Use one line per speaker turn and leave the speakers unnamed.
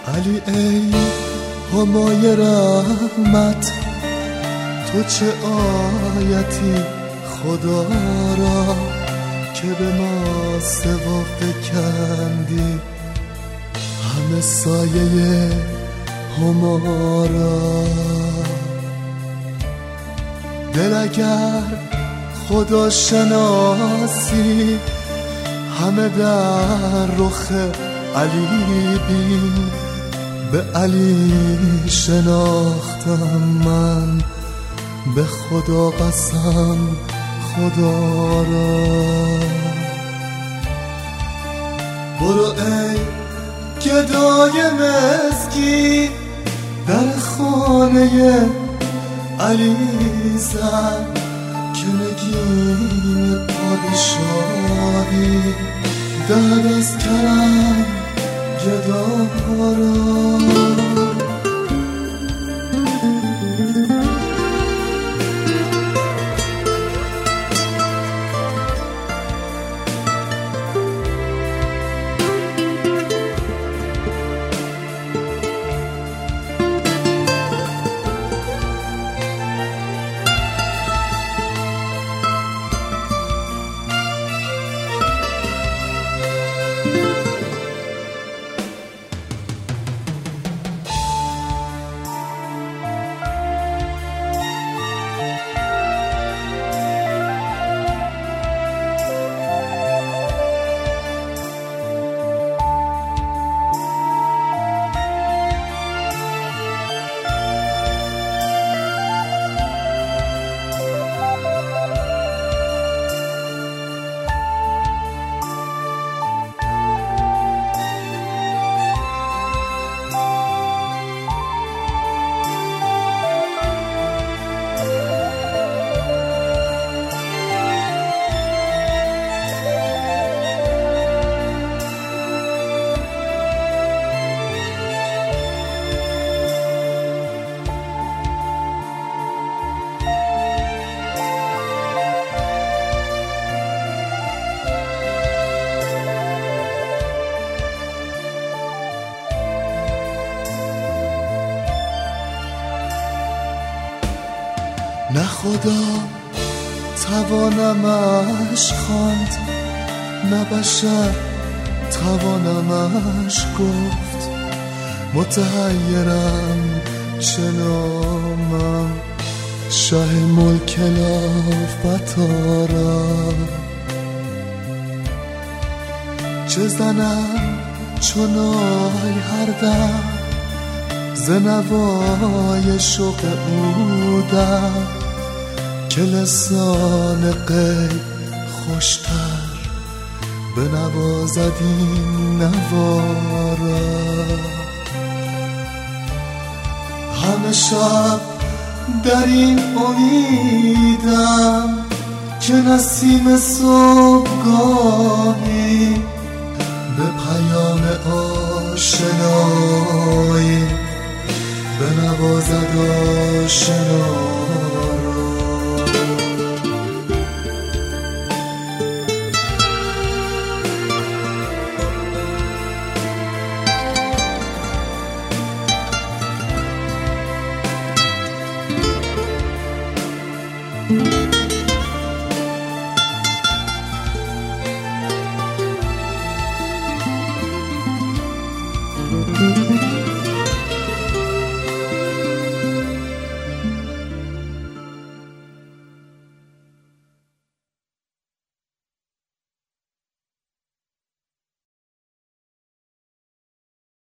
علی ای همای رحمت، تو چه آیتی خدا را که به ما سوا فکندی همه سایه هما را. دل اگر خدا شناسی همه در رخ علی بین، به علی شناختم من به خدا قسم خدا را. برو ای گدای مسکین در خانه علی زن که نگین پادشاهی در از کرم گدا را. نه خدا توانمش خواند، نه بشر توانمش گفت. متحیرم چه نامم شه ملک لافتارا، چه زنم چنای هر دم ز نوای شوق او در که لسان غیب خوشتر بنوازد این نوارا. همه شب در این امیدم که نسیم صبحگاهی به پیام آشنایی بنوازد آشنا را.